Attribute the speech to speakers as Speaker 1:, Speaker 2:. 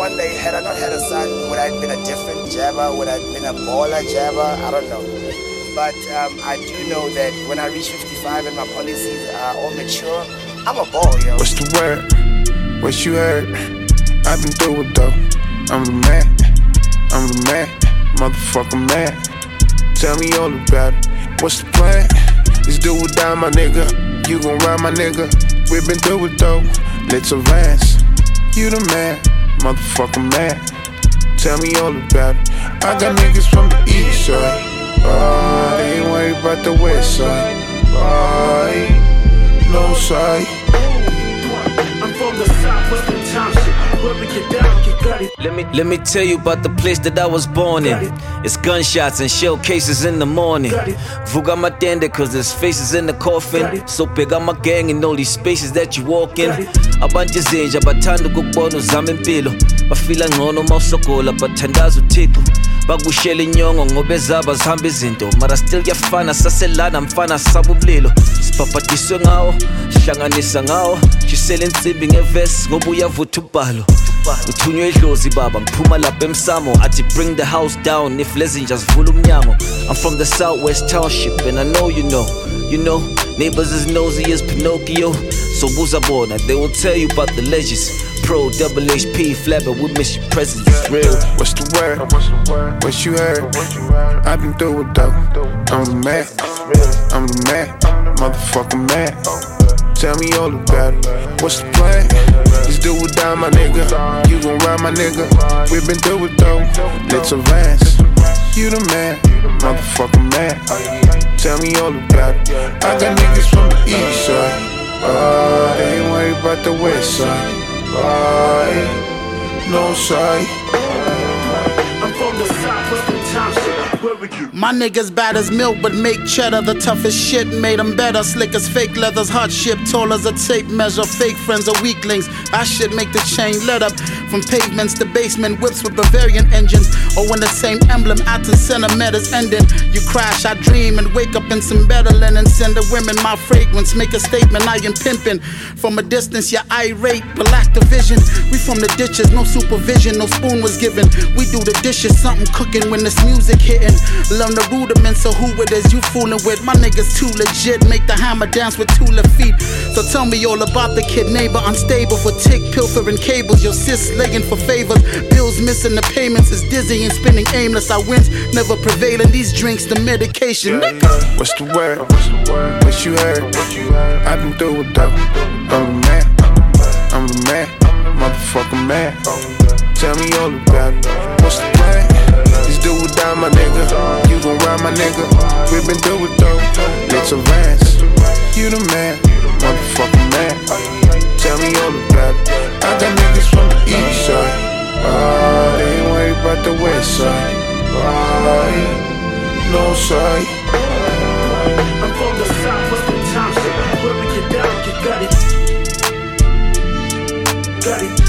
Speaker 1: one day, had I not had a son, would I have been a different jabber? Would I have been a baller jabber? I don't know. But I do know that when I reach 55 and my policies are all mature, I'm a ball, yo.
Speaker 2: What's the word? What you heard? I've been through it though. I'm the man. I'm the man. Motherfucker man. Tell me all about it. What's the plan? Let's do it down, my nigga. You gon' ride, my nigga. We been through it though. Let's advance. You the man. Motherfucker man. Tell me all about it. I got niggas from the east side. They ain't worried about the west side. No side.
Speaker 3: I'm from the southwestern township. Where we get down, get gutted.
Speaker 4: Let me tell you about the place that I was born in. It's gunshots and shell cases in the morning. Vuga matende cause there's faces in the coffin. So big on my gang in all these spaces that you walk in. Abantu zenja bathanda ukubona uzama impilo. Bafila ngcono mawusogola bathandaza uThixo. Bakushela inyongo ngoba ezaba zihamba izinto. Mara still yafana saselana mfana sabubulilo. Sipaphatiswe ngawo, hlanganisa ngawo. Shisele insimbi ngevesi ngoba uyavutha ubhalo. Uthunywe idlozi baba ngiphuma lapha emsamo athi bring the house down if lezinja zivula umnyango. I'm from the southwest township and I know you know. You know, neighbors as nosy as Pinocchio. So buza bona, they will tell you about the legends. Pro, double HP, flabber, we miss your presence, it's real.
Speaker 2: What's the word? What you heard? I've been through it though. I'm the man. I'm the man. Motherfucker man. Tell me all about it. What's the plan? Let's do it down, my nigga. You gon' ride, my nigga. We been through it though. Let's advance. You the man. Motherfucker man. Tell me all about it. I got niggas from the east side. They ain't worried about the west side. No side.
Speaker 3: I'm from the southwestern township. Where we get.
Speaker 5: My niggas bad as milk but make cheddar. The toughest shit made them better. Slick as fake leathers, hot ship, tall as a tape measure. Fake friends are weaklings. I should make the chain lit up. From pavements to basement, whips with Bavarian engines. Or when the same emblem at the centimeters ending. You crash, I dream and wake up in some better linen. Send the women my fragrance, make a statement, I am pimping. From a distance, you're irate, but lack the vision. We from the ditches, no supervision, no spoon was given. We do the dishes, something cooking when this music hitting. Learn the rudiments of who it is you fooling with. My niggas too legit, make the hammer dance with 2 left feet. So tell me all about the kid neighbor, unstable for tick, pilfering cables. Your sis laying for favors, bills missing the payments is dizzy and spinning aimless. I wins never prevailing, these drinks the medication.
Speaker 2: What's the word? What you heard? I've been through it though. I'm the man. I'm the man. Motherfucker man. Tell me all about it. What's the plan? Let's do it down, my nigga. You gon' ride, my nigga. We been through it though. Let's advance. You the man. Motherfucker man. Tell me all about it. I got niggas from the east side. They ain't worried about the west side. No side.
Speaker 3: I'm from the southwestern township. Where we get down, get gutted. Gutted.